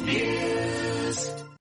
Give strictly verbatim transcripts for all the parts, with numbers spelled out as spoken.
News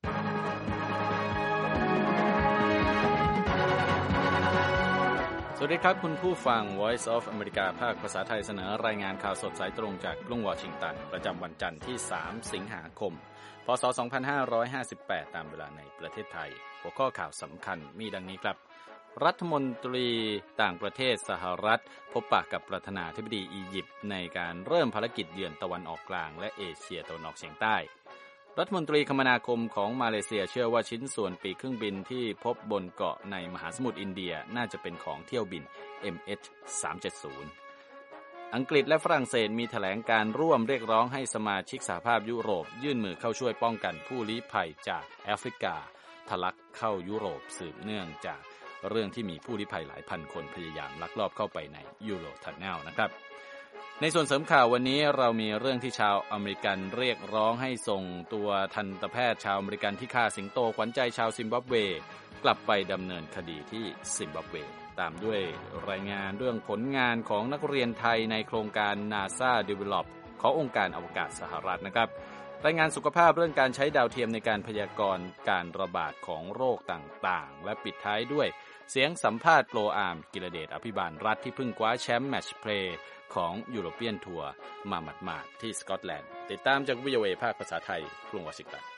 สวัสดีครับคุณผู้ฟัง Voice of America ภาคภาษาไทยเสนอรายงานข่าวสดสายตรงจากกรุงวอชิงตันประจำวันจันทร์ที่สามสิงหาคมพ.ศ. สองพันห้าร้อยห้าสิบแปดตามเวลาในประเทศไทยหัวข้อข่าวสำคัญมีดังนี้ครับรัฐมนตรีต่างประเทศสหรัฐพบปะกับประธานาธิบดีอียิปต์ในการเริ่มภารกิจเยือนตะวันออกกลางและเอเชียตะวันออกเฉียงใต้รัฐมนตรีคมนาคมของมาเลเซียเชื่อว่าชิ้นส่วนปีกเครื่องบินที่พบบนเกาะในมหาสมุทรอินเดียน่าจะเป็นของเที่ยวบิน เอ็ม เอช สามเจ็ดศูนย์ อังกฤษและฝรั่งเศสมีแถลงการร่วมเรียกร้องให้สมาชิกสหภาพยุโรปยื่นมือเข้าช่วยป้องกันผู้ลี้ภัยจากแอฟริกาทะลักเข้ายุโรปสืบเนื่องจากเรื่องที่มีผู้ลี้ภัยหลายพันคนพยายามลักลอบเข้าไปในยูโรทันเนลนะครับในส่วนเสริมข่าววันนี้เรามีเรื่องที่ชาวอเมริกันเรียกร้องให้ส่งตัวทันตแพทย์ชาวอเมริกันที่ฆ่าสิงโตขวัญใจชาวซิมบับเวกลับไปดำเนินคดีที่ซิมบับเวตามด้วยรายงานเรื่องผลงานของนักเรียนไทยในโครงการ NASA Develop ขององค์การอวกาศสหรัฐนะครับรายงานสุขภาพเรื่องการใช้ดาวเทียมในการพยากรณ์การระบาดของโรคต่างๆและปิดท้ายด้วยเสียงสัมภาษณ์โปรอาร์มกิรเดชอภิบาลรัฐที่เพิ่งคว้าแชมป์แมตช์เพลย์ของยูโรเปียนทัวร์มาหมาดๆที่สกอตแลนด์ติดตามจาก วี โอ เอ ภาคภาษาไทยกรุงวอชิงตัน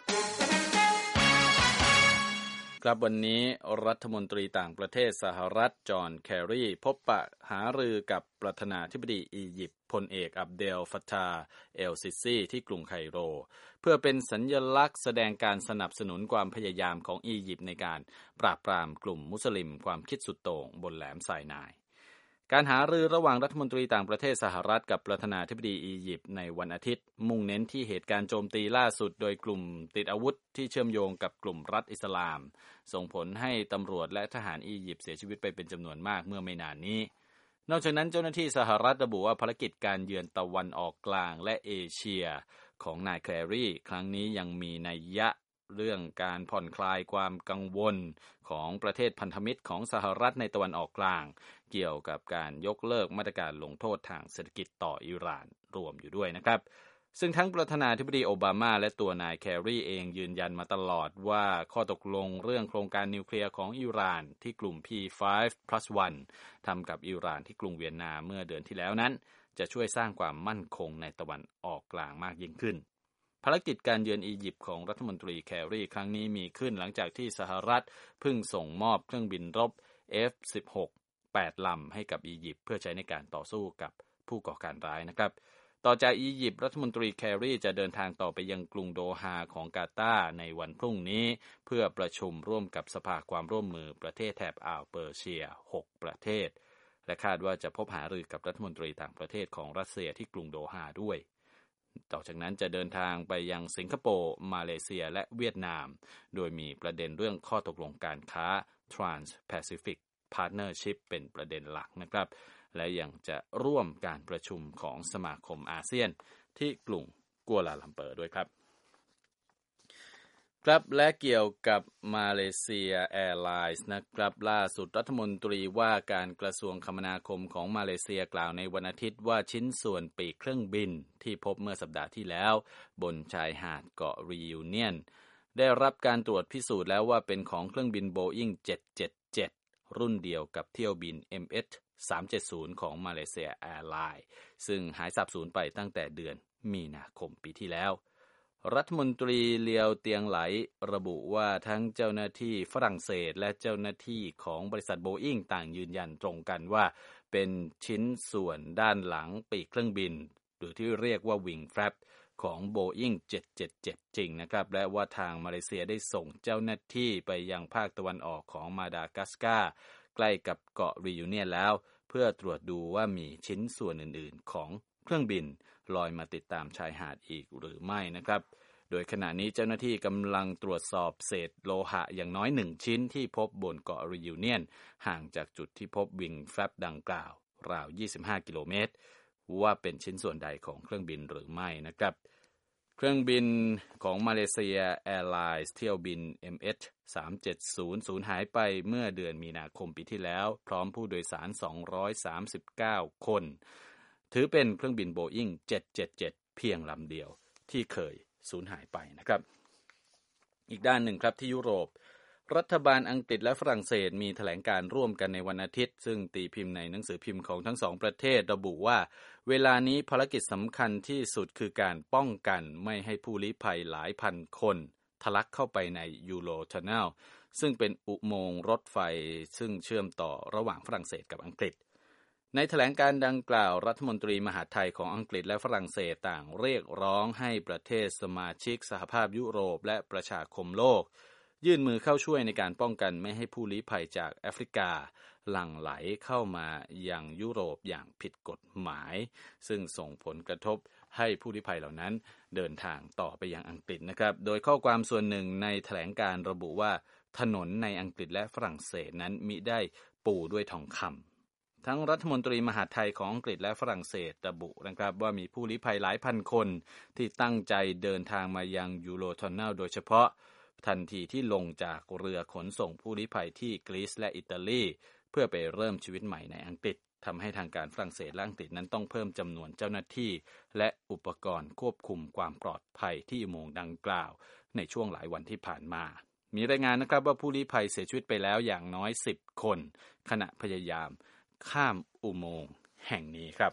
ครับวันนี้รัฐมนตรีต่างประเทศสหรัฐจอห์นแครีพบปะหารือกับประธานาธิบดีอียิปต์พลเอกอับเดลฟัตตาห์เอลซิซีที่กรุงไคโรเพื่อเป็นสัญลักษณ์แสดงการสนับสนุนความพยายามของอียิปต์ในการปราบปรามกลุ่มมุสลิมความคิดสุดโต่งบนแหลมไซนายการหารือระหว่างรัฐมนตรีต่างประเทศสหรัฐกับประธานาธิบดีอียิปต์ในวันอาทิตย์มุ่งเน้นที่เหตุการณ์โจมตีล่าสุดโดยกลุ่มติดอาวุธที่เชื่อมโยงกับกลุ่มรัฐอิสลามส่งผลให้ตำรวจและทหารอียิปต์เสียชีวิตไปเป็นจำนวนมากเมื่อไม่นานนี้นอกจากนั้นเจ้าหน้าที่สหรัฐระบุว่าภารกิจการเยือนตะวันออกกลางและเอเชียของนายแครีครั้งนี้ยังมีนัยยะเรื่องการผ่อนคลายความกังวลของประเทศพันธมิตรของสหรัฐในตะวันออกกลางเกี่ยวกับการยกเลิกมาตรการลงโทษทางเศรษฐกิจต่ออิหร่านรวมอยู่ด้วยนะครับซึ่งทั้งประธานาธิบดีโอบามาและตัวนายแครีเองยืนยันมาตลอดว่าข้อตกลงเรื่องโครงการนิวเคลียร์ของอิหร่านที่กลุ่ม พี ไฟว์ พลัส วัน ทำกับอิหร่านที่กรุงเวียนนาเมื่อเดือนที่แล้วนั้นจะช่วยสร้างความมั่นคงในตะวันออกกลางมากยิ่งขึ้นภารกิจการเยือนอียิปต์ของรัฐมนตรีแครีครั้งนี้มีขึ้นหลังจากที่สหรัฐเพิ่งส่งมอบเครื่องบินรบ เอฟ สิบหก แปด ลำให้กับอียิปต์เพื่อใช้ในการต่อสู้กับผู้ก่อการร้ายนะครับต่อจากอียิปต์รัฐมนตรีแครีจะเดินทางต่อไปยังกรุงโดฮาของกาตาร์ในวันพรุ่งนี้เพื่อประชุมร่วมกับสภาความร่วมมือประเทศแถบอ่าวเปอร์เซียหกประเทศและคาดว่าจะพบหารือกับรัฐมนตรีต่างประเทศของรัสเซียที่กรุงโดฮาด้วยต่อจากนั้นจะเดินทางไปยังสิงคโปร์มาเลเซียและเวียดนามโดยมีประเด็นเรื่องข้อตกลงการค้า Trans-Pacific Partnership เป็นประเด็นหลักนะครับและยังจะร่วมการประชุมของสมาคมอาเซียนที่กรุงกัวลาลัมเปอร์ด้วยครับครับและเกี่ยวกับมาเลเซียแอร์ไลน์นะครับล่าสุดรัฐมนตรีว่าการกระทรวงคมนาคมของมาเลเซียกล่าวในวันอาทิตย์ว่าชิ้นส่วนปีกเครื่องบินที่พบเมื่อสัปดาห์ที่แล้วบนชายหาดเกาะรียูเนียนได้รับการตรวจพิสูจน์แล้วว่าเป็นของเครื่องบิน Boeing เจ็ดเจ็ดเจ็ดรุ่นเดียวกับเที่ยวบิน เอ็ม เอช สามเจ็ดศูนย์ของมาเลเซียแอร์ไลน์ซึ่งหายสาบสูญไปตั้งแต่เดือนมีนาคมปีที่แล้วรัฐมนตรีเลียวเตียงไหลระบุว่าทั้งเจ้าหน้าที่ฝรั่งเศสและเจ้าหน้าที่ของบริษัทโบอิ้งต่างยืนยันตรงกันว่าเป็นชิ้นส่วนด้านหลังปีกเครื่องบินหรือที่เรียกว่าวิงแฟลปของ Boeing เจ็ดเจ็ดเจ็ดจริงนะครับและว่าทางมาเลเซียได้ส่งเจ้าหน้าที่ไปยังภาคตะวันออกของมาดากัสการ์ใกล้กับเกาะรียูเนียนแล้วเพื่อตรวจดูว่ามีชิ้นส่วนอื่นๆของเครื่องบินลอยมาติดตามชายหาดอีกหรือไม่นะครับโดยขณะนี้เจ้าหน้าที่กำลังตรวจสอบเศษโลหะอย่างน้อยหนึ่งชิ้นที่พบบนเกาะรียูเนียนห่างจากจุดที่พบวิงแฟลปดังกล่าวราวยี่สิบห้ากิโลเมตรว่าเป็นชิ้นส่วนใดของเครื่องบินหรือไม่นะครับเครื่องบินของมาเลเซียแอร์ไลน์เที่ยวบิน เอ็ม เอช สามเจ็ดศูนย์ สูญหายไปเมื่อเดือนมีนาคมปีที่แล้วพร้อมผู้โดยสารสองร้อยสามสิบเก้าคนถือเป็นเครื่องบิน Boeing เจ็ดเจ็ดเจ็ดเพียงลำเดียวที่เคยสูญหายไปนะครับอีกด้านหนึ่งครับที่ยุโรปรัฐบาลอังกฤษและฝรั่งเศสมีแถลงการร่วมกันในวันอาทิตย์ซึ่งตีพิมพ์ในหนังสือพิมพ์ของทั้งสองประเทศระบุว่าเวลานี้ภารกิจสำคัญที่สุดคือการป้องกันไม่ให้ผู้ลี้ภัยหลายพันคนทะลักเข้าไปในยูโรทันเนลซึ่งเป็นอุโมงค์รถไฟซึ่งเชื่อมต่อระหว่างฝรั่งเศสกับอังกฤษในแถลงการดังกล่าวรัฐมนตรีมหาดไทยของอังกฤษและฝรั่งเศสต่างเรียกร้องให้ประเทศสมาชิกสหภาพยุโรปและประชาคมโลกยื่นมือเข้าช่วยในการป้องกันไม่ให้ผู้ลี้ภัยจากแอฟริกาหลั่งไหลเข้ามายังยุโรปอย่างผิดกฎหมายซึ่งส่งผลกระทบให้ผู้ลี้ภัยเหล่านั้นเดินทางต่อไปยังอังกฤษนะครับโดยข้อความส่วนหนึ่งในแถลงการระบุว่าถนนในอังกฤษและฝรั่งเศสนั้นมิได้ปูด้วยทองคำทั้งรัฐมนตรีมหาดไทยของอังกฤษและฝรั่งเศสระบุนะครับว่ามีผู้ลี้ภัยหลายพันคนที่ตั้งใจเดินทางมายังยูโรทันเนลโดยเฉพาะทันทีที่ลงจากเรือขนส่งผู้ลี้ภัยที่กรีซและอิตาลีเพื่อไปเริ่มชีวิตใหม่ในอังกฤษทำให้ทางการฝรั่งเศสและอังกฤษนั้นต้องเพิ่มจำนวนเจ้าหน้าที่และอุปกรณ์ควบคุมความปลอดภัยที่อุโมงค์ดังกล่าวในช่วงหลายวันที่ผ่านมามีรายงานนะครับว่าผู้ลี้ภัยเสียชีวิตไปแล้วอย่างน้อยสิบคนขณะพยายามข้ามอุโมงค์แห่งนี้ครับ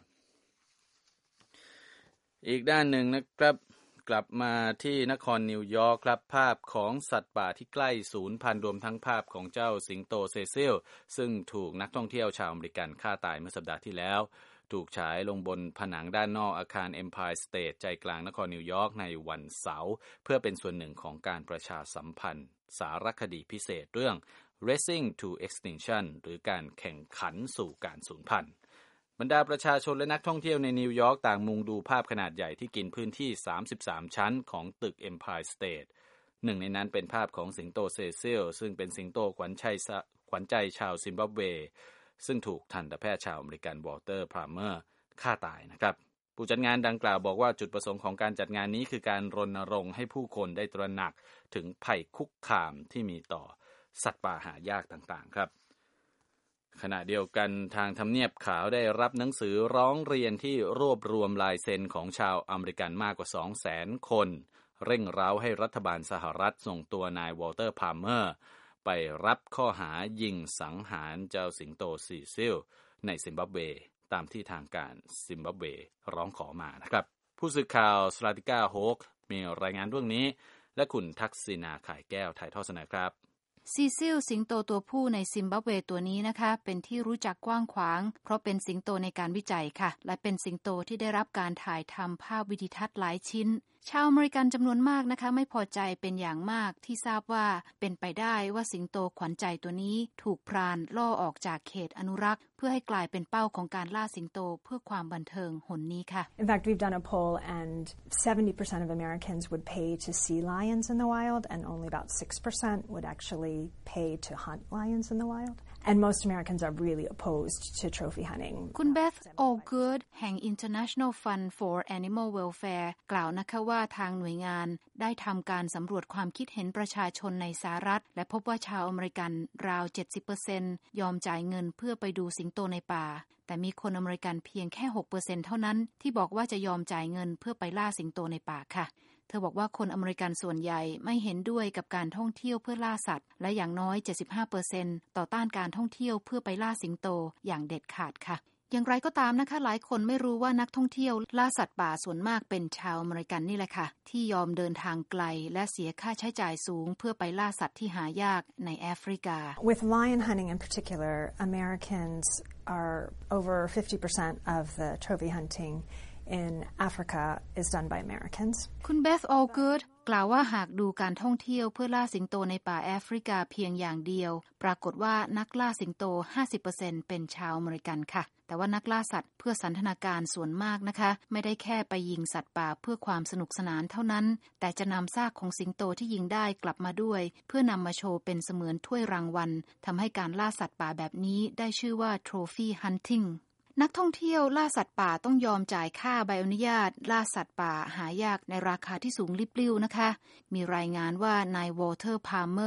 อีกด้านหนึ่งนะครับกลับมาที่นครนิวยอร์กครับภาพของสัตว์ป่าที่ใกล้สูญพันธุ์รวมทั้งภาพของเจ้าสิงโตเซซิลซึ่งถูกนักท่องเที่ยวชาวอเมริกันฆ่าตายเมื่อสัปดาห์ที่แล้วถูกฉายลงบนผนังด้านนอกอาคาร Empire State ใจกลางนครนิวยอร์กในวันเสาร์เพื่อเป็นส่วนหนึ่งของการประชาสัมพันธ์สารคดีพิเศษเรื่อง Racing to Extinction หรือการแข่งขันสู่การสูญพันธุ์บรรดาประชาชนและนักท่องเที่ยวในนิวยอร์กต่างมุงดูภาพขนาดใหญ่ที่กินพื้นที่สามสิบสามชั้นของตึก Empire State หนึ่งในนั้นเป็นภาพของสิงโตเซซิลซึ่งเป็นสิงโตขวัญใจขวัญใจชาวซิมบับเวซึ่งถูกทันตแพทย์ชาวอเมริกันวอลเตอร์พาล์เมอร์ฆ่าตายนะครับผู้จัดงานดังกล่าวบอกว่าจุดประสงค์ของการจัดงานนี้คือการรณรงค์ให้ผู้คนได้ตระหนักถึงภัยคุกคามที่มีต่อสัตว์ป่าหายากต่างๆครับขณะเดียวกันทางทำเนียบขาวได้รับหนังสือร้องเรียนที่รวบรวมลายเซ็นของชาวอเมริกันมากกว่า สองแสน คนเร่งเร้าให้รัฐบาลสหรัฐส่งตัวนายวอลเตอร์พาล์เมอร์ไปรับข้อหายิงสังหารเจ้าสิงโตซีซิลในซิมบับเวตามที่ทางการซิมบับเวร้องขอมานะครับผู้สื่อข่าวสลาติก้าโฮกมีรายงานเรื่องนี้และคุณทักษิณาข่ายแก้วถ่ายทอดเสนอครับซีซิลสิงโตตัวผู้ในซิมบับเวตัวนี้นะคะเป็นที่รู้จักกว้างขวางเพราะเป็นสิงโตในการวิจัยค่ะและเป็นสิงโตที่ได้รับการถ่ายทำภาพวิดีทัศน์หลายชิ้นชาวอเมริกันจำนวนมากนะคะไม่พอใจเป็นอย่างมากที่ทราบว่าเป็นไปได้ว่าสิงโตขวัญใจตัวนี้ถูกพรานล่อออกจากเขตอนุรักษ์เพื่อให้กลายเป็นเป้าของการล่าสิงโตเพื่อความบันเทิงหนนี้ค่ะ In fact, we've done a poll and seventy percent of Americans would pay to see lions in the wild and only about six percent would actually pay to hunt lions in the wild. And most Americans are really opposed to trophy hunting. คุณเบธ โอ กูด แห่ง International Fund for Animal Welfare กล่าวนะคะว่าทางหน่วยงานได้ทำการสำรวจความคิดเห็นประชาชนในสหรัฐและพบว่าชาวอเมริกันราว เจ็ดสิบเปอร์เซ็นต์ ยอมจ่ายเงินเพื่อไปดูสิงโตในป่าแต่มีคนอเมริกันเพียงแค่ หกเปอร์เซ็นต์ เท่านั้นที่บอกว่าจะยอมจ่ายเงินเพื่อไปล่าสิงโตในป่าค่ะเธอบอกว่าคนอเมริกันส่วนใหญ่ไม่เห็นด้วยกับการท่องเที่ยวเพื่อล่าสัตว์และอย่างน้อย เจ็ดสิบห้าเปอร์เซ็นต์ ต่อต้านการท่องเที่ยวเพื่อไปล่าสิงโตอย่างเด็ดขาดค่ะอย่างไรก็ตามนะคะหลายคนไม่รู้ว่านักท่องเที่ยวล่าสัตว์ป่าส่วนมากเป็นชาวอเมริกันนี่แหละค่ะที่ยอมเดินทางไกลและเสียค่าใช้จ่ายสูงเพื่อไปล่าสัตว์ที่หายากในแอฟริกา With lion hunting in particular, Americans are over fifty percent of the trophy hunting in Africa is done by Americans. คุณเบธ โอ กูด กล่าวว่าหากดูการท่องเที่ยวเพื่อล่าสิงโตในป่าแอฟริกาเพียงอย่างเดียวปรากฏว่านักล่าสิงโต ห้าสิบเปอร์เซ็นต์ เป็นชาวอเมริกันค่ะแต่ว่านักล่าสัตว์เพื่อสันทนาการส่วนมากนะคะไม่ได้แค่ไปยิงสัตว์ป่าเพื่อความสนุกสนานเท่านั้นแต่จะนำซากของสิงโตที่ยิงได้กลับมาด้วยเพื่อนำมาโชว์เป็นเสมือนถ้วยรางวัลทำให้การล่าสัตว์ป่าแบบนี้ได้ชื่อว่า Trophy Huntingนักท่องเที่ยวล่าสัตว์ป่าต้องยอมจ่ายค่าใบอนุญาตล่าสัตว์ป่าหายากในราคาที่สูงลิบลิ่วนะคะมีรายงานว่านาย วอลเตอร์ พาล์เมอร์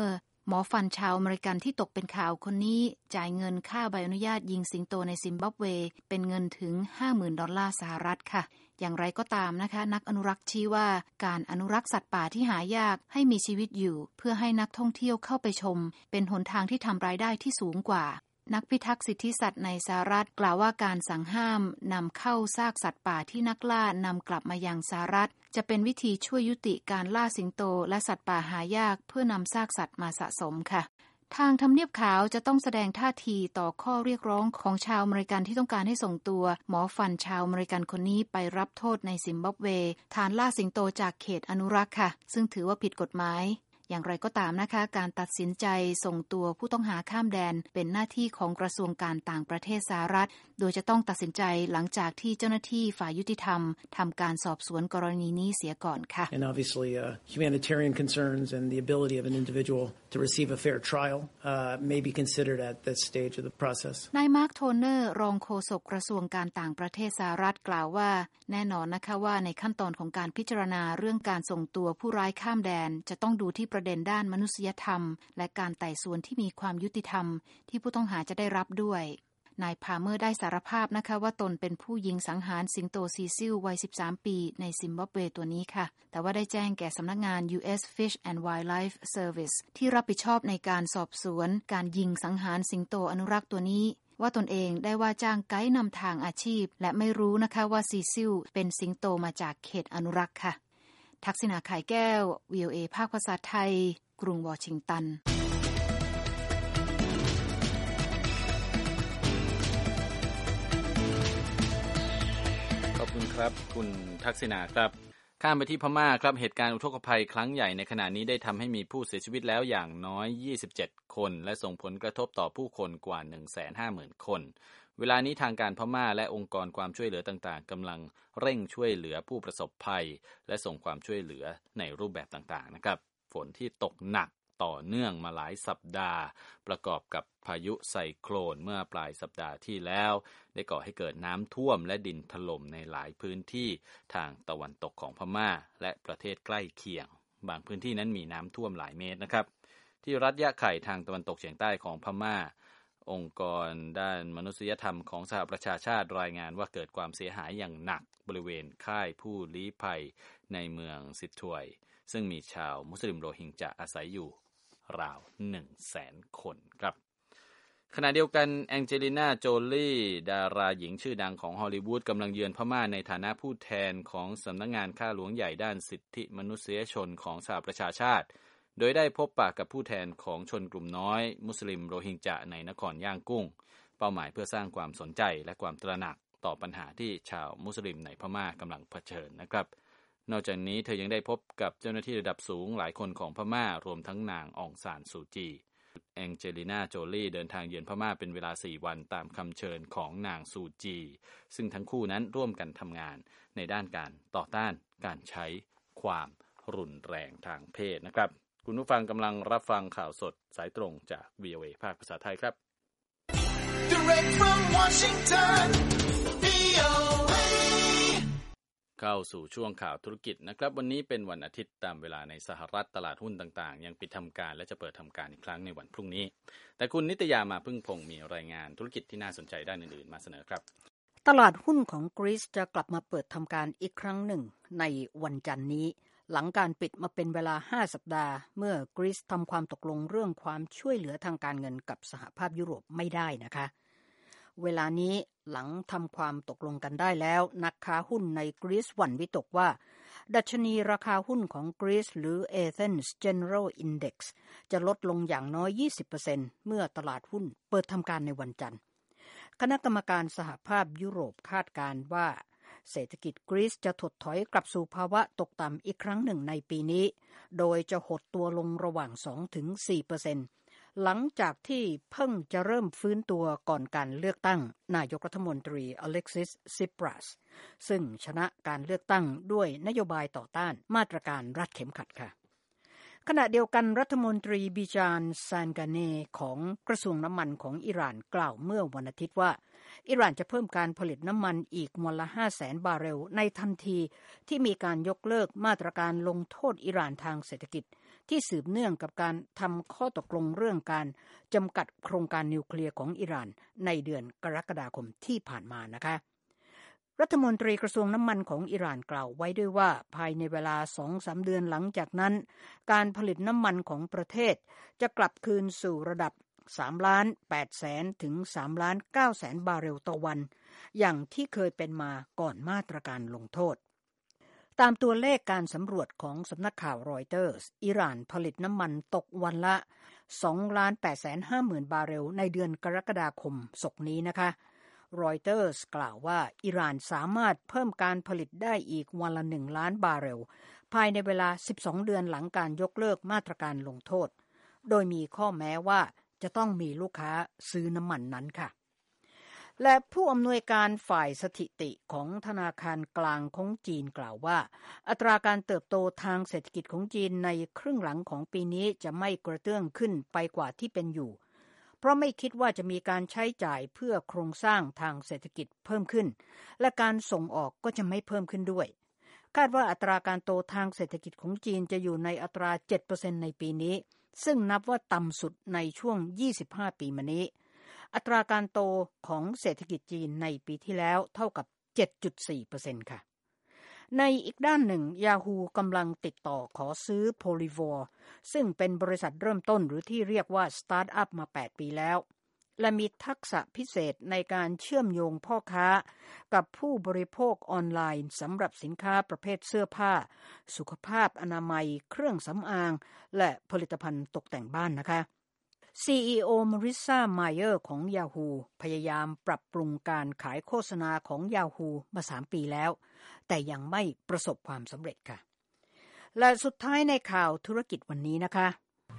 หมอฟันชาวอเมริกันที่ตกเป็นข่าวคนนี้จ่ายเงินค่าใบอนุญาตยิงสิงโตในซิมบับเวเป็นเงินถึง ห้าหมื่น ดอลลาร์สหรัฐค่ะอย่างไรก็ตามนะคะนักอนุรักษ์ชี้ว่าการอนุรักษ์สัตว์ป่าที่หายากให้มีชีวิตอยู่เพื่อให้นักท่องเที่ยวเข้าไปชมเป็นหนทางที่ทำรายได้ที่สูงกว่านักพิทักษ์สิทธิสัตว์ในสหรัฐกล่าวว่าการสั่งห้ามนำเข้าซากสัตว์ป่าที่นักล่านำกลับมายังสหรัฐจะเป็นวิธีช่วยยุติการล่าสิงโตและสัตว์ป่าหายากเพื่อนำซากสัตว์มาสะสมค่ะทางทำเนียบขาวจะต้องแสดงท่าทีต่อข้อเรียกร้องของชาวอเมริกันที่ต้องการให้ส่งตัวหมอฟันชาวอเมริกันคนนี้ไปรับโทษในซิมบับเวฐานล่าสิงโตจากเขตอนุรักษ์ค่ะซึ่งถือว่าผิดกฎหมายอย่างไรก็ตามนะคะการตัดสินใจส่งตัวผู้ต้องหาข้ามแดนเป็นหน้าที่ของกระทรวงการต่างประเทศสหรัฐโดยจะต้องตัดสินใจหลังจากที่เจ้าหน้าที่ฝ่ายยุติธรรมทำการสอบสวนกรณีนี้เสียก่อนค่ะ And obviously uh, humanitarian concerns and the ability of an individual to receive a fair trial uh, may be considered at this stage of the process นายมาร์คโทเนอร์รองโฆษกกระทรวงการต่างประเทศสหรัฐกล่าวว่าแน่นอนนะคะว่าในขั้นตอนของการพิจารณาเรื่องการส่งตัวผู้ร้ายข้ามแดนจะต้องดูที่ประเด็นด้านมนุษยธรรมและการไต่สวนที่มีความยุติธรรมที่ผู้ต้องหาจะได้รับด้วยนายพาเมอร์ได้สารภาพนะคะว่าตนเป็นผู้ยิงสังหารสิงโตซีซิลวัยสิบสามปีในซิมบับเวตัวนี้ค่ะแต่ว่าได้แจ้งแก่สำนักงาน ยู เอส Fish and Wildlife Service ที่รับผิดชอบในการสอบสวนการยิงสังหารสิงโตอนุรักษ์ตัวนี้ว่าตนเองได้ว่าจ้างไกด์นำทางอาชีพและไม่รู้นะคะว่าซีซิลเป็นสิงโตมาจากเขตอนุรักษ์ค่ะทักษิณา ไข่แก้ว วี โอ เอ ภาคภาษาไทยกรุงวอชิงตันขอบคุณครับคุณทักษิณาครับข้ามไปที่พม่าครับเหตุการณ์อุทกภัยครั้งใหญ่ในขณะนี้ได้ทำให้มีผู้เสียชีวิตแล้วอย่างน้อยยี่สิบเจ็ดคนและส่งผลกระทบต่อผู้คนกว่า หนึ่งแสนห้าหมื่น คนเวลานี้ทางการพม่าและองค์กรความช่วยเหลือต่างๆกำลังเร่งช่วยเหลือผู้ประสบภัยและส่งความช่วยเหลือในรูปแบบต่างๆนะครับฝนที่ตกหนักต่อเนื่องมาหลายสัปดาห์ประกอบกับพายุไซโคลนเมื่อปลายสัปดาห์ที่แล้วได้ก่อให้เกิดน้ำท่วมและดินถล่มในหลายพื้นที่ทางตะวันตกของพม่าและประเทศใกล้เคียงบางพื้นที่นั้นมีน้ำท่วมหลายเมตรนะครับที่รัฐยะไข่ทางตะวันตกเฉียงใต้ของพม่าองค์กรด้านมนุษยธรรมของสหประชาชาติรายงานว่าเกิดความเสียหายอย่างหนักบริเวณค่ายผู้ลี้ภัยในเมืองซิทวยซึ่งมีชาวมุสลิมโรฮิงญาอาศัยอยู่ราว หนึ่งแสน คนครับขณะเดียวกันแองเจลิน่าโจลี่ดาราหญิงชื่อดังของฮอลลีวูดกำลังเยือนพม่าในฐานะผู้แทนของสำนักงานข้าหลวงใหญ่ด้านสิทธิมนุษยชนของสหประชาชาติโดยได้พบปะกับผู้แทนของชนกลุ่มน้อยมุสลิมโรฮิงญาในนครย่างกุ้งเป้าหมายเพื่อสร้างความสนใจและความตระหนักต่อปัญหาที่ชาวมุสลิมในพม่ากำลังเผชิญนะครับนอกจากนี้เธอยังได้พบกับเจ้าหน้าที่ระดับสูงหลายคนของพม่ารวมทั้งนางอองซานซูจีแองเจลิน่าโจลี่เดินทางเยือนพม่าเป็นเวลาสี่วันตามคำเชิญของนางซูจีซึ่งทั้งคู่นั้นร่วมกันทำงานในด้านการต่อต้านการใช้ความรุนแรงทางเพศนะครับคุณผู้ฟังกำลังรับฟังข่าวสดสายตรงจาก วี โอ เอ ภาคภาษาไทยครับ Direct from Washington วี โอ เอ เข้าสู่ช่วงข่าวธุรกิจนะครับวันนี้เป็นวันอาทิตย์ตามเวลาในสหรัฐตลาดหุ้นต่างๆยังปิดทำการและจะเปิดทำการอีกครั้งในวันพรุ่งนี้แต่คุณนิตยามาพึ่งพงศ์มีรายงานธุรกิจที่น่าสนใจด้านอื่นๆมาเสนอครับตลาดหุ้นของกรีซจะกลับมาเปิดทำการอีกครั้งหนึ่งในวันจันทร์นี้หลังการปิดมาเป็นเวลาห้าสัปดาห์เมื่อกรีซทำความตกลงเรื่องความช่วยเหลือทางการเงินกับสหภาพยุโรปไม่ได้นะคะเวลานี้หลังทำความตกลงกันได้แล้วนักค้าหุ้นในกรีซหวั่นวิตกว่าดัชนีราคาหุ้นของกรีซหรือ Athens General Index จะลดลงอย่างน้อย ยี่สิบเปอร์เซ็นต์ เมื่อตลาดหุ้นเปิดทำการในวันจันทร์คณะกรรมการสหภาพยุโรปคาดการณ์ว่าเศรษฐกิจกรีซจะถดถอยกลับสู่ภาวะตกต่ำอีกครั้งหนึ่งในปีนี้โดยจะหดตัวลงระหว่าง สองถึงสี่เปอร์เซ็นต์ หลังจากที่เพิ่งจะเริ่มฟื้นตัวก่อนการเลือกตั้งนายกรัฐมนตรีอเล็กซิส ซิปรัสซึ่งชนะการเลือกตั้งด้วยนโยบายต่อต้านมาตรการรัดเข็มขัดค่ะขณะเดียวกันรัฐมนตรีบิจานซานกาเนของกระทรวงน้ำมันของอิหร่านกล่าวเมื่อวันอาทิตย์ว่าอิหร่านจะเพิ่มการผลิตน้ำมันอีกวันละ ห้าแสน บาร์เรลในทันทีที่มีการยกเลิกมาตรการลงโทษอิหร่านทางเศรษฐกิจที่สืบเนื่องกับการทำข้อตกลงเรื่องการจำกัดโครงการนิวเคลียร์ของอิหร่านในเดือนกรกฎาคมที่ผ่านมานะคะรัฐมนตรีกระทรวงน้ำมันของอิหร่านกล่าวไว้ด้วยว่าภายในเวลา สองถึงสาม เดือนหลังจากนั้นการผลิตน้ำมันของประเทศจะกลับคืนสู่ระดับสามล้านแปดแสนถึงสามล้านเก้าแสนบาร์เรลต่อวันอย่างที่เคยเป็นมาก่อนมาตรการลงโทษตามตัวเลขการสำรวจของสำนักข่าวรอยเตอร์สอิหร่านผลิตน้ำมันตกวันละ สองล้านแปดแสนห้าหมื่น บาร์เรลในเดือนกรกฎาคมศกนี้นะคะรอยเตอร์สกล่าวว่าอิหร่านสามารถเพิ่มการผลิตได้อีกวันละหนึ่งล้านบาร์เรลภายในเวลาสิบสองเดือนหลังการยกเลิกมาตรการลงโทษโดยมีข้อแม้ว่าจะต้องมีลูกค้าซื้อน้ำมันนั้นค่ะและผู้อำนวยการฝ่ายสถิติของธนาคารกลางของจีนกล่าวว่าอัตราการเติบโตทางเศรษฐกิจของจีนในครึ่งหลังของปีนี้จะไม่กระเตื้องขึ้นไปกว่าที่เป็นอยู่เพราะไม่คิดว่าจะมีการใช้จ่ายเพื่อโครงสร้างทางเศรษฐกิจเพิ่มขึ้นและการส่งออกก็จะไม่เพิ่มขึ้นด้วยคาดว่าอัตราการโตทางเศรษฐกิจของจีนจะอยู่ในอัตรา เจ็ดเปอร์เซ็นต์ ในปีนี้ซึ่งนับว่าต่ำสุดในช่วงยี่สิบห้าปีมานี้อัตราการโตของเศรษฐกิจจีนในปีที่แล้วเท่ากับ เจ็ดจุดสี่เปอร์เซ็นต์ ค่ะในอีกด้านหนึ่ง Yahoo กำลังติดต่อขอซื้อ Polyvore ซึ่งเป็นบริษัทเริ่มต้นหรือที่เรียกว่าสตาร์ทอัพมาแปดปีแล้วและมีทักษะพิเศษในการเชื่อมโยงพ่อค้ากับผู้บริโภคออนไลน์สำหรับสินค้าประเภทเสื้อผ้าสุขภาพอนามัยเครื่องสำอางและผลิตภัณฑ์ตกแต่งบ้านนะคะ ซี อี โอ Marissa Mayer ของ Yahoo พยายามปรับปรุงการขายโฆษณาของ Yahoo มาสามปีแล้วแต่ยังไม่ประสบความสำเร็จค่ะและสุดท้ายในข่าวธุรกิจวันนี้นะคะ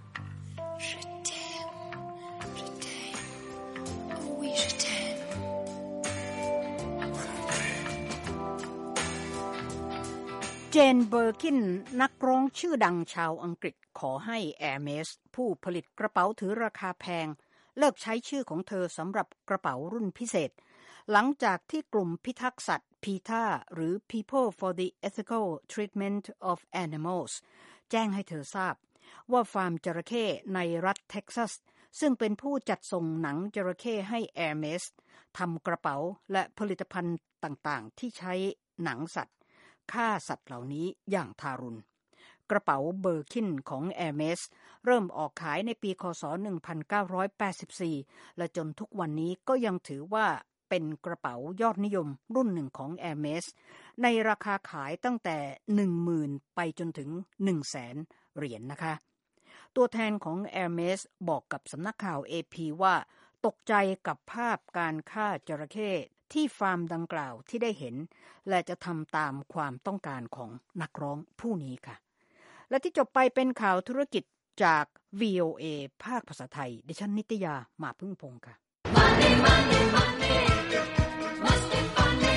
เจนเบอร์คินนักร้องชื่อดังชาวอังกฤษขอให้ Hermes ผู้ผลิตกระเป๋าถือราคาแพงเลิกใช้ชื่อของเธอสำหรับกระเป๋ารุ่นพิเศษหลังจากที่กลุ่มพิทักษ์สัตว์ พี ที เอ หรือ People for the Ethical Treatment of Animals แจ้งให้เธอทราบว่าฟาร์มจระเข้ในรัฐเท็กซัสซึ่งเป็นผู้จัดส่งหนังจระเข้ให้ Hermes ทำกระเป๋าและผลิตภัณฑ์ต่างๆที่ใช้หนังสัตว์ฆ่าสัตว์เหล่านี้อย่างทารุณกระเป๋าเบอร์คินของ Hermes เริ่มออกขายในปีคศหนึ่งพันเก้าร้อยแปดสิบสี่และจนทุกวันนี้ก็ยังถือว่าเป็นกระเป๋ายอดนิยมรุ่นหนึ่งของ Hermes ในราคาขายตั้งแต่ หนึ่งหมื่น ไปจนถึง หนึ่งแสน เหรียญ น, นะคะตัวแทนของ Hermes บอกกับสำนักข่าว เอ พี ว่าตกใจกับภาพการฆ่าจระเข้ที่ฟาร์มดังกล่าวที่ได้เห็นและจะทำตามความต้องการของนักร้องผู้นี้ค่ะและที่จบไปเป็นข่าวธุรกิจจาก วี โอ เอ ภาคภาษาไทยดิฉันนิตยามาพึ่งพงษ์ค่ะ Money, money, money, must be funny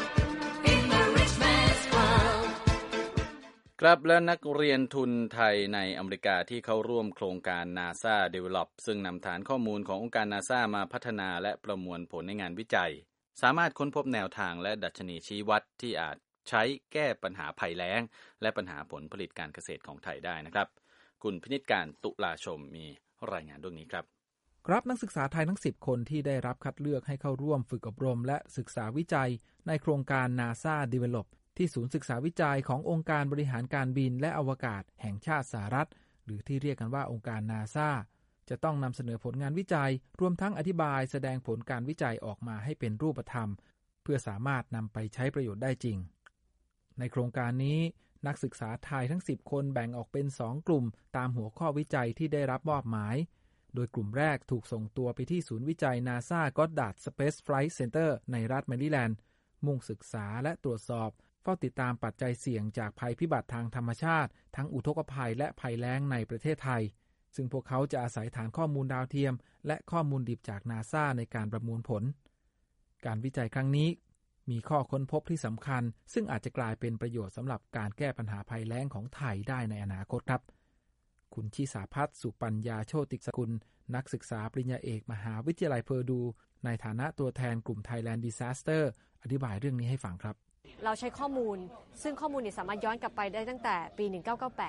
in the rich man's world ครับและนักเรียนทุนไทยในอเมริกาที่เข้าร่วมโครงการ NASA Develop ซึ่งนำฐานข้อมูลขององค์การ NASA มาพัฒนาและประมวลผลในงานวิจัยสามารถค้นพบแนวทางและดัชนีชี้วัดที่อาจใช้แก้ปัญหาภัยแล้งและปัญหาผลผลิตการเกษตรของไทยได้นะครับคุณพินิจการตุลาชมมีรายงานเรื่องนี้ครับครับนักศึกษาไทยทั้งสิบคนที่ได้รับคัดเลือกให้เข้าร่วมฝึกอบรมและศึกษาวิจัยในโครงการ NASA Develop ที่ศูนย์ศึกษาวิจัยขององค์การบริหารการบินและอวกาศแห่งชาติสหรัฐหรือที่เรียกกันว่าองค์การ NASAจะต้องนำเสนอผลงานวิจัยรวมทั้งอธิบายแสดงผลการวิจัยออกมาให้เป็นรูปธรรมเพื่อสามารถนำไปใช้ประโยชน์ได้จริงในโครงการนี้นักศึกษาไทยทั้งสิบคนแบ่งออกเป็นสองกลุ่มตามหัวข้อวิจัยที่ได้รับมอบหมายโดยกลุ่มแรกถูกส่งตัวไปที่ศูนย์วิจัย NASA Goddard Space Flight Center ในรัฐแมริแลนด์มุ่งศึกษาและตรวจสอบเฝ้าติดตามปัจจัยเสี่ยงจากภัยพิบัติทางธรรมชาติทั้งอุทกภัยและภัยแล้งในประเทศไทยซึ่งพวกเขาจะอาศัยฐานข้อมูลดาวเทียมและข้อมูลดิบจาก NASA ในการประมวลผลการวิจัยครั้งนี้มีข้อค้นพบที่สำคัญซึ่งอาจจะกลายเป็นประโยชน์สำหรับการแก้ปัญหาภัยแล้งของไทยได้ในอนาคตครับคุณชิสาภัทร สุปัญญาโชติสกุลนักศึกษาปริญญาเอกมหาวิทยาลัยเพอร์ดูในฐานะตัวแทนกลุ่ม Thailand Disaster อธิบายเรื่องนี้ให้ฟังครับเราใช้ข้อมูลซึ่งข้อมูลนี่สามารถย้อนกลับไปได้ตั้งแต่ปีหนึ่งพันเก้าร้อยเก้าสิบแปด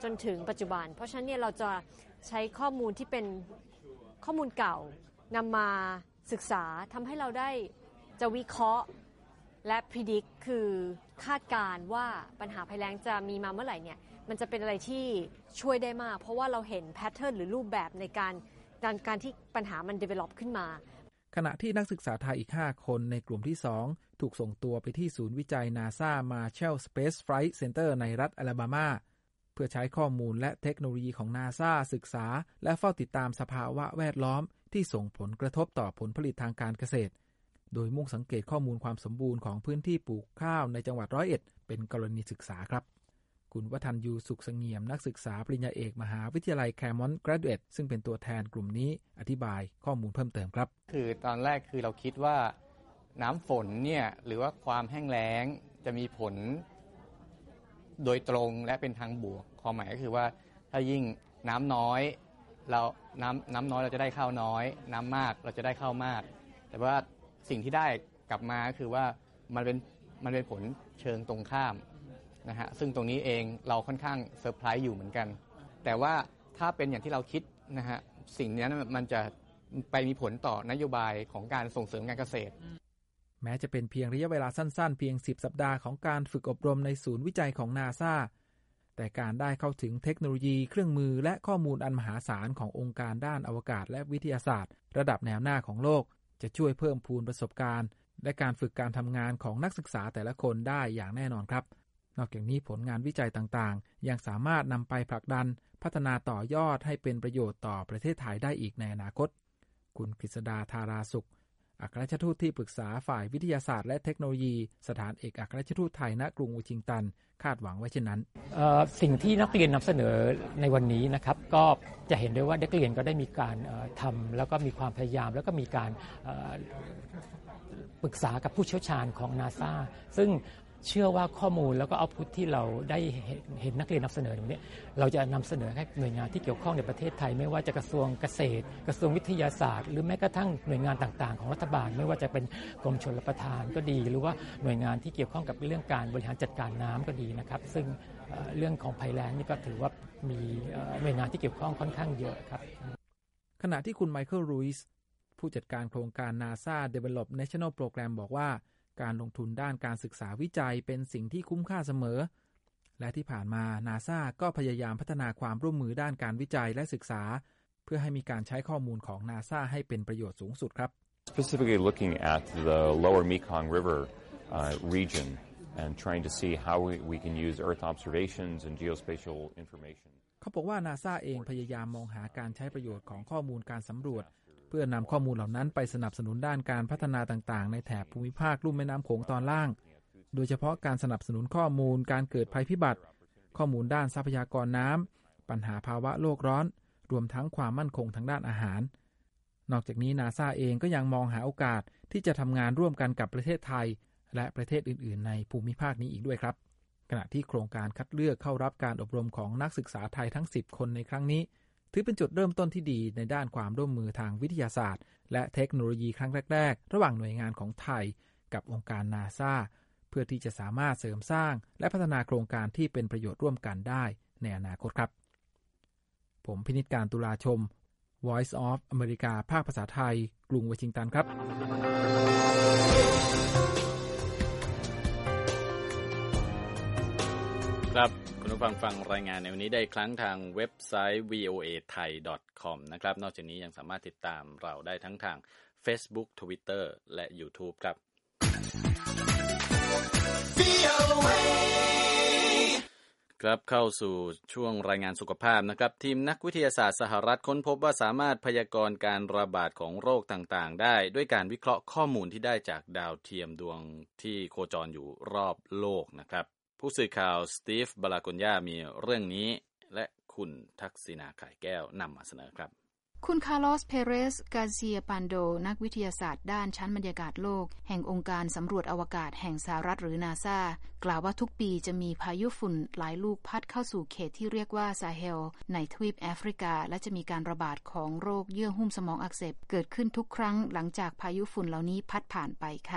จนถึงปัจจุบันเพราะฉะนั้นเนี่ยเราจะใช้ข้อมูลที่เป็นข้อมูลเก่านำมาศึกษาทำให้เราได้จะวิเคราะห์และ predict คือคาดการณ์ว่าปัญหาภัยแล้งจะมีมาเมื่อไหร่เนี่ยมันจะเป็นอะไรที่ช่วยได้มากเพราะว่าเราเห็น pattern หรือรูปแบบในการการการที่ปัญหามัน develop ขึ้นมาขณะที่นักศึกษาไทยอีกห้าคนในกลุ่มที่สองถูกส่งตัวไปที่ศูนย์วิจัย NASA Marshall Space Flight Center ในรัฐอลาบามาเพื่อใช้ข้อมูลและเทคโนโลยีของ NASA ศึกษาและเฝ้าติดตามสภาวะแวดล้อมที่ส่งผลกระทบต่อผลผลิตทางการเกษตรโดยมุ่งสังเกตข้อมูลความสมบูรณ์ของพื้นที่ปลูกข้าวในจังหวัดร้อยเอ็ดเป็นกรณีศึกษาครับคุณวัฒนยูสุขเสงี่ยมนักศึกษาปริญญาเอกมหาวิทยาลัยแคร์มอนต์แกรดูเอทซึ่งเป็นตัวแทนกลุ่มนี้อธิบายข้อมูลเพิ่มเติมครับคือตอนแรกคือเราคิดว่าน้ำฝนเนี่ยหรือว่าความแห้งแล้งจะมีผลโดยตรงและเป็นทางบวกความหมายก็คือว่าถ้ายิ่งน้ำน้อยเราน้ำน้ำน้อยเราจะได้ข้าวน้อยน้ำมากเราจะได้ข้าวมากแต่ว่าสิ่งที่ได้กลับมาคือว่ามันเป็นมันเป็นผลเชิงตรงข้ามนะฮะซึ่งตรงนี้เองเราค่อนข้างเซอร์ไพรส์อยู่เหมือนกันแต่ว่าถ้าเป็นอย่างที่เราคิดนะฮะสิ่งนี้มันจะไปมีผลต่อนโยบายของการส่งเสริมการเกษตรแม้จะเป็นเพียงระยะเวลาสั้นๆเพียงสิบสัปดาห์ของการฝึกอบรมในศูนย์วิจัยของ NASA แต่การได้เข้าถึงเทคโนโลยีเครื่องมือและข้อมูลอันมหาศาลขององค์การด้านอวกาศและวิทยาศาสตร์ระดับแนวหน้าของโลกจะช่วยเพิ่มพูนประสบการณ์และการฝึกการทำงานของนักศึกษาแต่ละคนได้อย่างแน่นอนครับนอกจากนี้ผลงานวิจัยต่างๆยังสามารถนำไปผลักดันพัฒนาต่อยอดให้เป็นประโยชน์ต่อประเทศไทยได้อีกในอนาคตคุณกฤษดาธาราสุขอัครราชทูตที่ปรึกษาฝ่ายวิทยาศาสตร์และเทคโนโลยีสถานเอกอัครราชทูตไทยณกรุงวอชิงตันคาดหวังไว้เช่นนั้นสิ่งที่นักเรียนนำเสนอในวันนี้นะครับก็จะเห็นได้ว่านักเรียนก็ได้มีการทำแล้วก็มีความพยายามแล้วก็มีการปรึกษากับผู้เชี่ยวชาญของ NASA ซึ่งเชื่อว่าข้อมูลแล้วก็เอาพุทที่เราได้เห็นนักเรียนนำเสนอตรงนี้เราจะนำเสนอให้หน่วยงานที่เกี่ยวข้องในประเทศไทยไม่ว่าจะกระทรวงเกษตรกระทรวงวิทยาศาสตร์หรือแม้กระทั่งหน่วยงานต่างๆของรัฐบาลไม่ว่าจะเป็นกรมชลประทานก็ดีหรือว่าหน่วยงานที่เกี่ยวข้องกับเรื่องการบริหารจัดการน้ำก็ดีนะครับซึ่งเรื่องของภัยแล้งนี่ก็ถือว่ามีหน่วยงานที่เกี่ยวข้องค่อนข้างเยอะครับขณะที่คุณไมเคิลรูอิสผู้จัดการโครงการ NASA Develop National Program บอกว่าการลงทุนด้านการศึกษาวิจัยเป็นสิ่งที่คุ้มค่าเสมอและที่ผ่านมา NASA ก็พยายามพัฒนาความร่วมมือด้านการวิจัยและศึกษาเพื่อให้มีการใช้ข้อมูลของ NASA ให้เป็นประโยชน์สูงสุดครับ Specifically looking at the lower Mekong River uh, region and trying to see how we, we can use Earth observations and geospatial information เขาบอกว่า NASA เองพยายามมองหาการใช้ประโยชน์ของข้อมูลการสำรวจเพื่อนำข้อมูลเหล่านั้นไปสนับสนุนด้านการพัฒนาต่างๆในแถบภูมิภาคลุ่มแม่น้ำโขงตอนล่างโดยเฉพาะการสนับสนุนข้อมูลการเกิดภัยพิบัติข้อมูลด้านทรัพยากรน้ำปัญหาภาวะโลกร้อนรวมทั้งความมั่นคงทางด้านอาหารนอกจากนี้ NASA เองก็ยังมองหาโอกาสที่จะทำงานร่วมกันกับประเทศไทยและประเทศอื่นๆในภูมิภาคนี้อีกด้วยครับขณะที่โครงการคัดเลือกเข้ารับการอบรมของนักศึกษาไทยทั้งสิบคนในครั้งนี้ถือเป็นจุดเริ่มต้นที่ดีในด้านความร่วมมือทางวิทยาศาสตร์และเทคโนโลยีครั้งแรกๆระหว่างหน่วยงานของไทยกับองค์การ NASA เพื่อที่จะสามารถเสริมสร้างและพัฒนาโครงการที่เป็นประโยชน์ร่วมกันได้ในอนาคตครับผมพินิจการตุลาชม Voice of America ภาคภาษาไทยกรุงวอชิงตันครับครับคุณผู้ฟังฟังรายงานในวันนี้ได้ครั้งทางเว็บไซต์ วี โอ เอ ไทย ดอท คอม นะครับนอกจากนี้ยังสามารถติดตามเราได้ทั้งทาง Facebook Twitter และ YouTube ครับครับเข้าสู่ช่วงรายงานสุขภาพนะครับทีมนักวิทยาศาสตร์สหรัฐค้นพบว่าสามารถพยากรณ์การระบาดของโรคต่างๆได้ด้วยการวิเคราะห์ข้อมูลที่ได้จากดาวเทียมดวงที่โคจรอยู่รอบโลกนะครับผู้สื่อข่าวสตีฟบาลากอนยามีเรื่องนี้และคุณทักษิณาไข่แก้วนำมาเสนอครับคุณคาร์ลอสเพเรสกาเซียปันโดนักวิทยาศาสตร์ด้านชั้นบรรยากาศโลกแห่งองค์การสำรวจอวกาศแห่งสหรัฐหรือ NASA กล่าวว่าทุกปีจะมีพายุฝุ่นหลายลูกพัดเข้าสู่เขตที่เรียกว่าซาเฮลในทวีปแอฟริกาและจะมีการระบาดของโรคเยื่อหุ้มสมองอักเสบเกิดขึ้นทุกครั้งหลังจากพายุฝุ่นเหล่านี้พัดผ่านไปค่ะ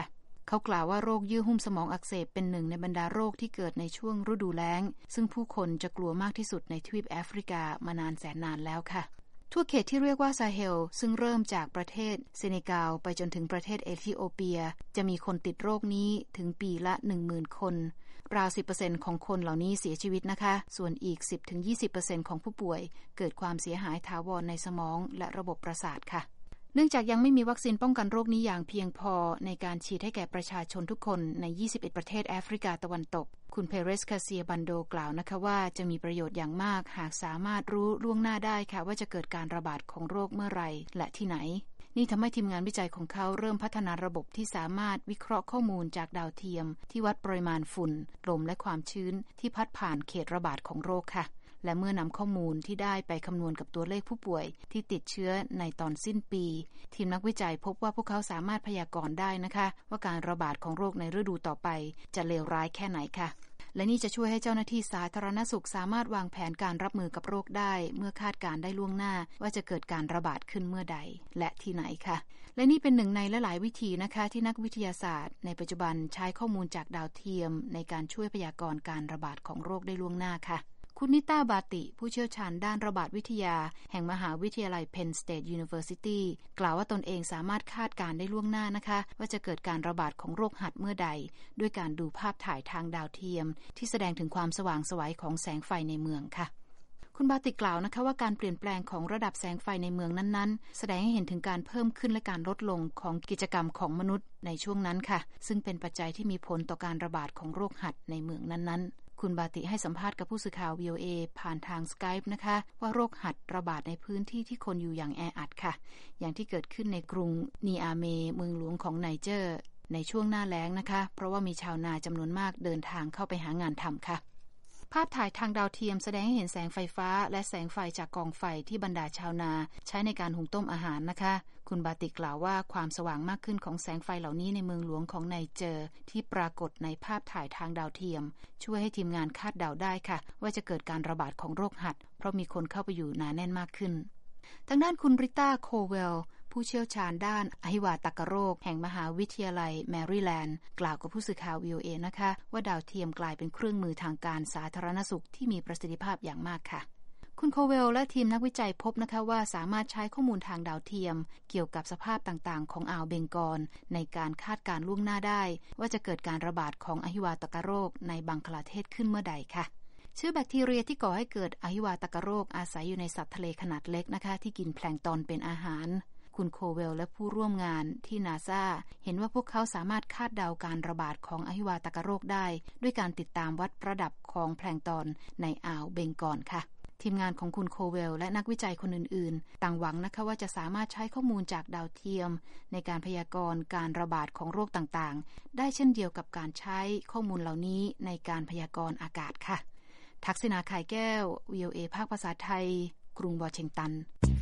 เขากล่าวว่าโรคเยื่อหุ้มสมองอักเสบเป็นหนึ่งในบรรดาโรคที่เกิดในช่วงฤดูแล้งซึ่งผู้คนจะกลัวมากที่สุดในทวีปแอฟริกามานานแสนนานแล้วค่ะทั่วเขตที่เรียกว่าซาเฮลซึ่งเริ่มจากประเทศเซเนกัลไปจนถึงประเทศเอธิโอเปียจะมีคนติดโรคนี้ถึงปีละ หนึ่งหมื่น คนราว สิบเปอร์เซ็นต์ ของคนเหล่านี้เสียชีวิตนะคะส่วนอีก สิบถึงยี่สิบเปอร์เซ็นต์ ของผู้ป่วยเกิดความเสียหายถาวรในสมองและระบบประสาทค่ะเนื่องจากยังไม่มีวัคซีนป้องกันโรคนี้อย่างเพียงพอในการฉีดให้แก่ประชาชนทุกคนในยี่สิบเอ็ดประเทศแอฟริกาตะวันตกคุณเพเรสคาเซียบันโดกล่าวนะคะว่าจะมีประโยชน์อย่างมากหากสามารถรู้ล่วงหน้าได้ค่ะว่าจะเกิดการระบาดของโรคเมื่อไรและที่ไหนนี่ทำให้ทีมงานวิจัยของเขาเริ่มพัฒนาระบบที่สามารถวิเคราะห์ข้อมูลจากดาวเทียมที่วัดปริมาณฝุ่นลมและความชื้นที่พัดผ่านเขตระบาดของโรคค่ะและเมื่อนำข้อมูลที่ได้ไปคำนวณกับตัวเลขผู้ป่วยที่ติดเชื้อในตอนสิ้นปีทีมนักวิจัยพบว่าพวกเขาสามารถพยากรณ์ได้นะคะว่าการระบาดของโรคในฤดูต่อไปจะเลวร้ายแค่ไหนค่ะและนี่จะช่วยให้เจ้าหน้าที่สาธารณสุขสามารถวางแผนการรับมือกับโรคได้เมื่อคาดการได้ล่วงหน้าว่าจะเกิดการระบาดขึ้นเมื่อใดและที่ไหนค่ะและนี่เป็นหนึ่งในหลายๆวิธีนะคะที่นักวิทยาศาสตร์ในปัจจุบันใช้ข้อมูลจากดาวเทียมในการช่วยพยากรณ์การระบาดของโรคได้ล่วงหน้าค่ะคุณนิต้าบาติผู้เชี่ยวชาญด้านระบาดวิทยาแห่งมหาวิทยาลัย Penn State University กล่าวว่าตนเองสามารถคาดการได้ล่วงหน้านะคะว่าจะเกิดการระบาดของโรคหัดเมื่อใดด้วยการดูภาพถ่ายทางดาวเทียมที่แสดงถึงความสว่างไสวของแสงไฟในเมืองค่ะคุณบาติกล่าวนะคะว่าการเปลี่ยนแปลงของระดับแสงไฟในเมืองนั้นๆแสดงให้เห็นถึงการเพิ่มขึ้นและการลดลงของกิจกรรมของมนุษย์ในช่วงนั้นค่ะซึ่งเป็นปัจจัยที่มีผลต่อการระบาดของโรคหัดในเมืองนั้นๆคุณบาติให้สัมภาษณ์กับผู้สื่อข่าว วี โอ เอ ผ่านทาง Skype นะคะว่าโรคหัดระบาดในพื้นที่ที่คนอยู่อย่างแออัดค่ะอย่างที่เกิดขึ้นในกรุงนีอาเมเมืองหลวงของไนเจอร์ในช่วงหน้าแล้งนะคะเพราะว่ามีชาวนาจำนวนมากเดินทางเข้าไปหางานทำค่ะภาพถ่ายทางดาวเทียมแสดงให้เห็นแสงไฟฟ้าและแสงไฟจากกองไฟที่บรรดาชาวนาใช้ในการหุงต้มอาหารนะคะคุณบาติกล่าวว่าความสว่างมากขึ้นของแสงไฟเหล่านี้ในเมืองหลวงของไนเจอร์ที่ปรากฏในภาพถ่ายทางดาวเทียมช่วยให้ทีมงานคาดเดาได้ค่ะว่าจะเกิดการระบาดของโรคหัดเพราะมีคนเข้าไปอยู่หนาแน่นมากขึ้นทางด้านคุณริต้าโคเวลผู้เชี่ยวชาญด้านอหิวาตกโรคแห่งมหาวิทยาลัยแมริแลนด์กล่าวกับผู้สื่อข่าว วี โอ เอ นะคะว่าดาวเทียมกลายเป็นเครื่องมือทางการสาธารณสุขที่มีประสิทธิภาพอย่างมากค่ะคุณโคเวลและทีมนักวิจัยพบนะคะว่าสามารถใช้ข้อมูลทางดาวเทียมเกี่ยวกับสภาพต่างๆของอ่าวเบงกอลในการคาดการณ์ล่วงหน้าได้ว่าจะเกิดการระบาดของอหิวาตกโรคในบังคลาเทศขึ้นเมื่อใดค่ะเชื้อแบคทีเรียที่ก่อให้เกิดอหิวาตกโรคอาศัยอยู่ในสัตว์ทะเลขนาดเล็กนะคะที่กินแพลงก์ตอนเป็นอาหารคุณโคเวลและผู้ร่วมงานที่ นาซา เห็นว่าพวกเขาสามารถคาดเดาการระบาดของอหิวาตกโรคได้ด้วยการติดตามวัดระดับของแพลงก์ตอนในอ่าวเบงกอลค่ะทีมงานของคุณโคเวลและนักวิจัยคนอื่นๆต่างหวังนะคะว่าจะสามารถใช้ข้อมูลจากดาวเทียมในการพยากรณ์การระบาดของโรคต่างๆได้เช่นเดียวกับการใช้ข้อมูลเหล่านี้ในการพยากรณ์อากาศค่ะทักษิณา ข่ายแก้ว วี โอ เอ ภาคภาษาไทยกรุงวอชิงตัน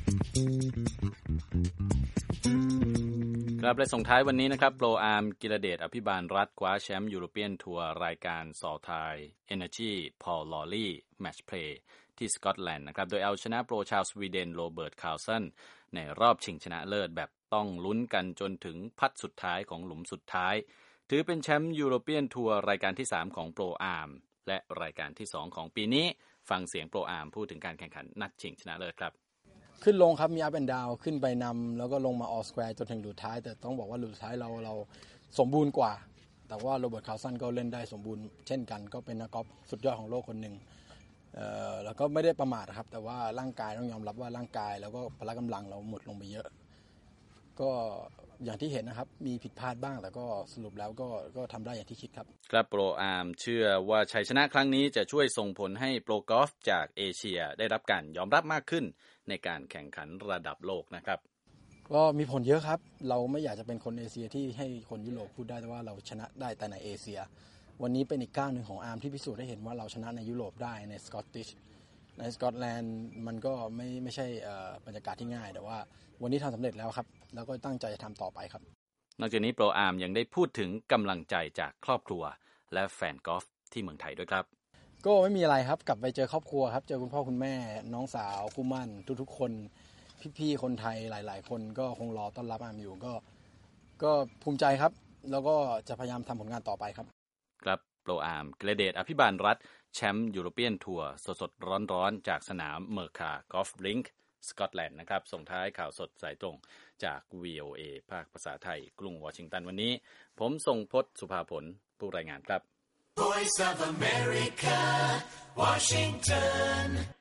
ครับและส่งท้ายวันนี้นะครับโปรอาร์มกิรเดชอภิบาลรัฐคว้าแชมป์ยูโรเปียนทัวร์รายการซอลไทย Energy Paul Lawley Match Play ที่สกอตแลนด์นะครับโดยเอาชนะโปรชาวสวีเดนโรเบิร์ตคาร์ลสันในรอบชิงชนะเลิศแบบต้องลุ้นกันจนถึงพัดสุดท้ายของหลุมสุดท้ายถือเป็นแชมป์ยูโรเปียนทัวร์รายการที่สามของโปรอาร์มและรายการที่สองของปีนี้ฟังเสียงโปรอาร์มพูดถึงการแข่งขันนัดชิงชนะเลิศครับขึ้นลงครับมีอัพแอนด์ดาวน์ขึ้นไปนำแล้วก็ลงมาออลสแควร์จนถึงหลุดท้ายแต่ต้องบอกว่าหลุดท้ายเราเราสมบูรณ์กว่าแต่ว่าโรเบิร์ตคาร์ลสันก็เล่นได้สมบูรณ์เช่นกันก็เป็นนักกอล์ฟสุดยอดของโลกคนหนึ่งเอ่อแล้วก็ไม่ได้ประมาทครับแต่ว่าร่างกายต้องยอมรับว่าร่างกายแล้วก็พละกำลังเราหมดลงไปเยอะก็อย่างที่เห็นนะครับมีผิดพลาดบ้างแต่ก็สรุปแล้วก็ก็ทำได้อย่างที่คิดครับครับโปรอาร์มเชื่อว่าชัยชนะครั้งนี้จะช่วยส่งผลให้โปรกอล์ฟจากเอเชียได้รับการยอมรับมากขึ้นในการแข่งขันระดับโลกนะครับก็มีผลเยอะครับเราไม่อยากจะเป็นคนเอเชียที่ให้คนยุโรปพูดได้แต่ว่าเราชนะได้แต่ในเอเชียวันนี้เป็นอีกก้าวหนึ่งของอาร์มที่พิสูจน์ให้เห็นว่าเราชนะในยุโรปได้ในสกอตติชในสกอตแลนด์มันก็ไม่ไม่ใช่บรรยากาศที่ง่ายแต่ว่าวันนี้ทำสำเร็จแล้วครับแล้วก็ตั้งใจจะทำต่อไปครับนอกจากนี้โปรอาร์มยังได้พูดถึงกำลังใจจากครอบครัวและแฟนกอล์ฟที่เมืองไทยด้วยครับก็ไม่มีอะไรครับกลับไปเจอครอบครัวครับเจอคุณพ่อคุณแม่น้องสาวคู่มั่นทุกๆคนพี่ๆคนไทยหลายๆคนก็คงรอต้อนรับอาร์มอยู่ก็ก็ภูมิใจครับแล้วก็จะพยายามทำผลงานต่อไปครับครับโปรอาร์มเกรเดตอภิบาลรัฐแชมป์ยูโรเปียนทัวร์สดๆร้อนๆจากสนามเมอร์คากอล์ฟลิงค์สกอตแลนด์นะครับส่งท้ายข่าวสดสายตรงจาก วี โอ เอ ภาคภาษาไทยกรุงวอชิงตันวันนี้ผมทรงพจน์สุภาผลผู้รายงานครับ Voice of America Washington